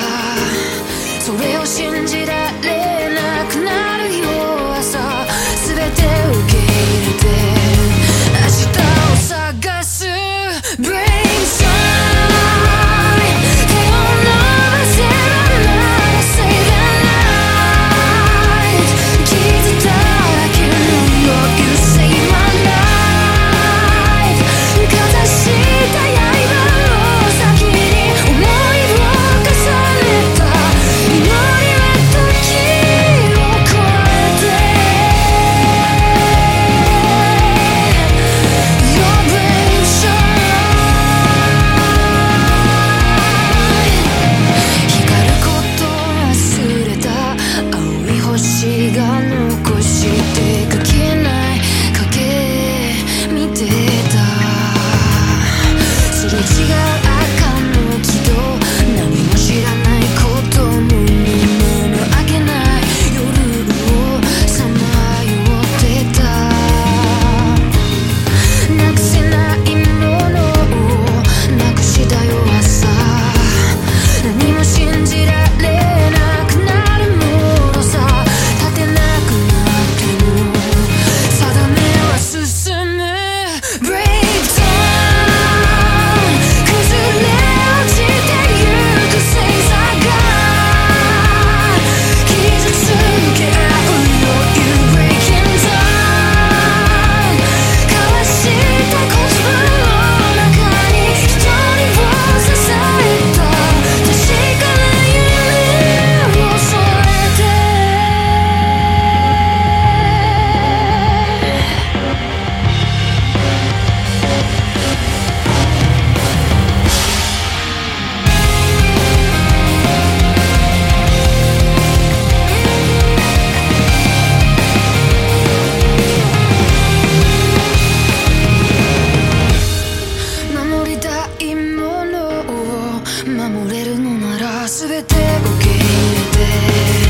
それを信じられなくなる弱さ全て受け入れて明日を探す Bring sign 手を伸ばせばなら Save a life 傷だらけの You save my life かざした刃の先に思いを重ねた祈りは時を超えて Your brain shine 光ること忘れた青い星が残して書けない影見てたすれ違う赤の木と何も知らないことも何もあげない夜をさまよってたなくせないものをなくした弱さ何も信じられなくなるものさ立てなくなっても定めは進む Break down 崩れ落ちてゆく星座が傷つけ合うよ You breaking down 交わした言葉の中に一人を支えた確かな夢を添えて守りたいものを守れるのなら全て受け入れて